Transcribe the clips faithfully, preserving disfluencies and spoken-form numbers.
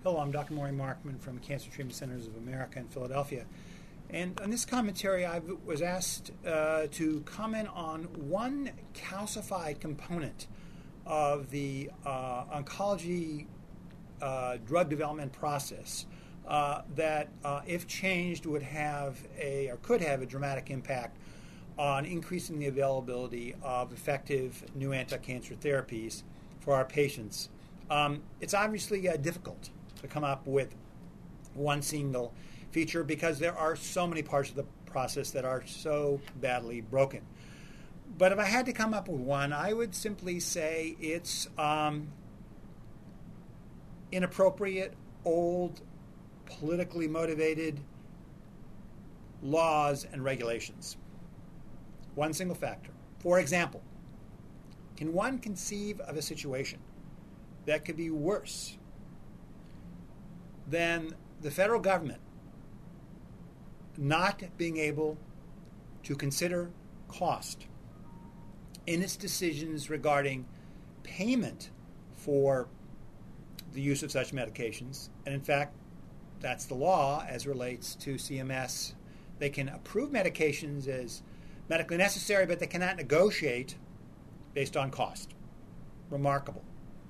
Hello, I'm Doctor Maury Markman from Cancer Treatment Centers of America in Philadelphia. And on this commentary, I was asked uh, to comment on one calcified component of the uh, oncology uh, drug development process uh, that, uh, if changed, would have a or could have a dramatic impact on increasing the availability of effective new anti-cancer therapies for our patients. Um, it's obviously uh, difficult to come up with one single feature because there are so many parts of the process that are so badly broken. But if I had to come up with one, I would simply say it's um, inappropriate, old, politically motivated laws and regulations. One single factor. For example, can one conceive of a situation that could be worse than the federal government not being able to consider cost in its decisions regarding payment for the use of such medications? And in fact, that's the law as relates to C M S. They can approve medications as medically necessary, but they cannot negotiate based on cost. Remarkable.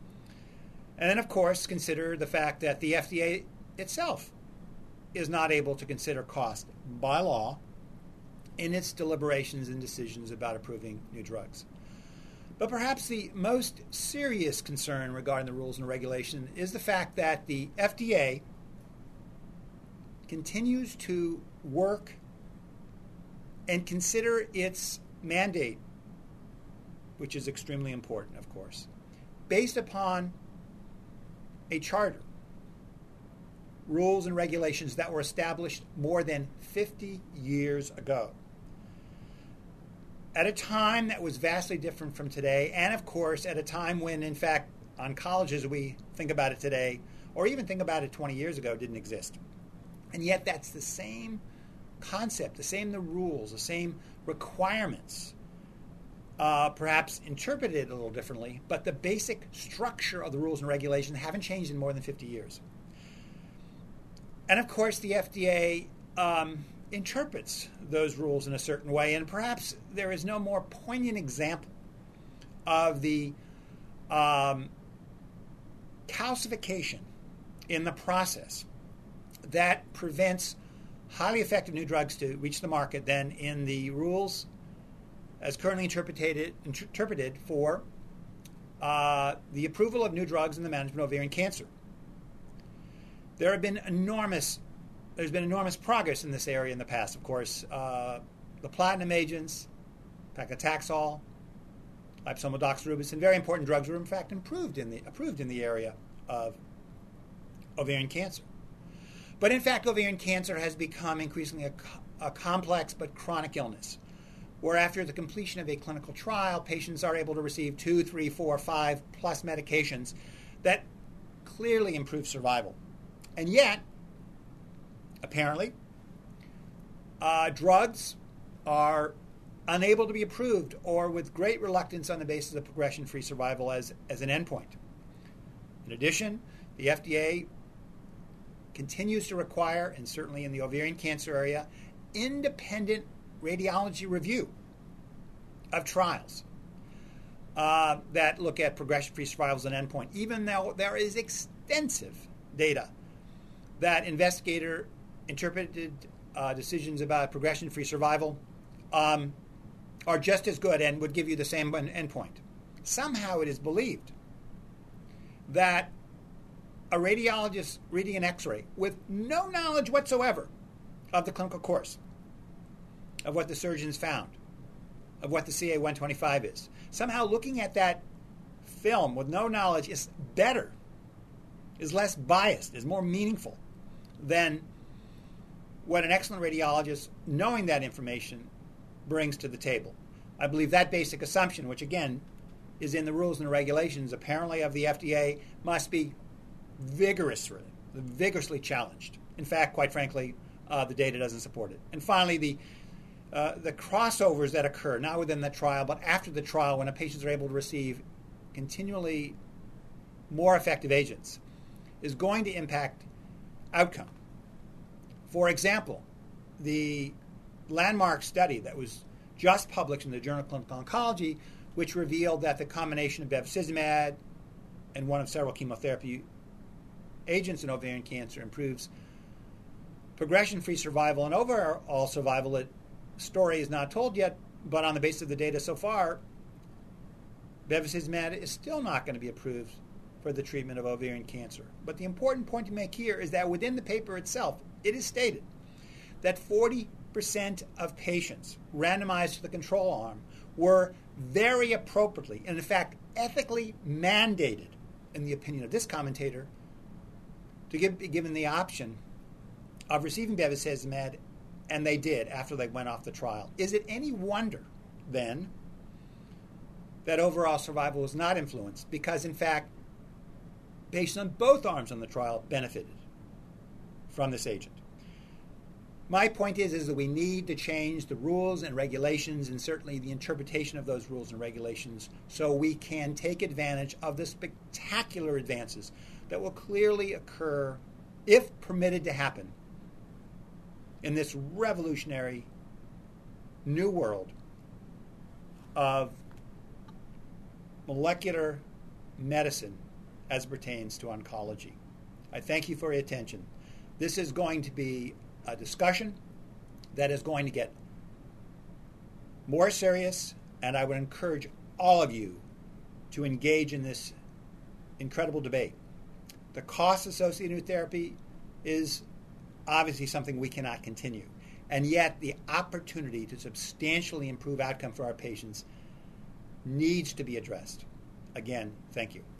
And then, of course, consider the fact that the F D A itself is not able to consider cost by law in its deliberations and decisions about approving new drugs. But perhaps the most serious concern regarding the rules and regulation is the fact that the F D A continues to work and consider its mandate, which is extremely important, of course, based upon a charter, rules and regulations that were established more than fifty years ago, at a time that was vastly different from today, and of course at a time when, in fact, oncology as we think about it today, or even think about it twenty years ago, didn't exist. And yet that's the same concept, the same the rules, the same requirements, uh, perhaps interpreted a little differently, but the basic structure of the rules and regulations haven't changed in more than fifty years. And of course, the F D A um, interprets those rules in a certain way, and perhaps there is no more poignant example of the um, calcification in the process that prevents highly effective new drugs to reach the market than in the rules as currently interpreted, interpreted for uh, the approval of new drugs in the management of ovarian cancer. There have been enormous, there's been enormous progress in this area in the past, of course. Uh, the platinum agents, paclitaxel, liposomal doxorubicin, very important drugs were in fact improved in the, approved in the area of ovarian cancer. But in fact, ovarian cancer has become increasingly a, a complex but chronic illness, where after the completion of a clinical trial, patients are able to receive two, three, four, five plus medications that clearly improve survival. And yet, apparently, uh, drugs are unable to be approved or with great reluctance on the basis of progression-free survival as, as an endpoint. In addition, the F D A continues to require, and certainly in the ovarian cancer area, independent radiology review of trials uh, that look at progression-free survival as an endpoint, even though there is extensive data that investigator-interpreted uh, decisions about progression-free survival um, are just as good and would give you the same endpoint. Somehow it is believed that a radiologist reading an X-ray with no knowledge whatsoever of the clinical course, of what the surgeons found, of what the C A one twenty-five is, somehow looking at that film with no knowledge is better, is less biased, is more meaningful than what an excellent radiologist, knowing that information, brings to the table. I believe that basic assumption, which again is in the rules and regulations apparently of the F D A, must be vigorously, vigorously challenged. In fact, quite frankly, uh, the data doesn't support it. And finally, the uh, the crossovers that occur, not within the trial, but after the trial, when a patients are able to receive continually more effective agents, is going to impact outcome. For example, the landmark study that was just published in the Journal of Clinical Oncology, which revealed that the combination of bevacizumab and one of several chemotherapy agents in ovarian cancer improves progression-free survival and overall survival. The story is not told yet, but on the basis of the data so far, bevacizumab is still not going to be approved for the treatment of ovarian cancer. But the important point to make here is that within the paper itself, it is stated that forty percent of patients randomized to the control arm were very appropriately, and in fact ethically mandated, in the opinion of this commentator, to give, be given the option of receiving bevacizumab, and they did after they went off the trial. Is it any wonder, then, that overall survival was not influenced? Because, in fact, patients on both arms on the trial benefited from this agent. My point is, is that we need to change the rules and regulations, and certainly the interpretation of those rules and regulations, so we can take advantage of the spectacular advances that will clearly occur, if permitted to happen, in this revolutionary new world of molecular medicine as it pertains to oncology. I thank you for your attention. This is going to be a discussion that is going to get more serious, and I would encourage all of you to engage in this incredible debate. The cost associated with therapy is obviously something we cannot continue, and yet the opportunity to substantially improve outcome for our patients needs to be addressed. Again, thank you.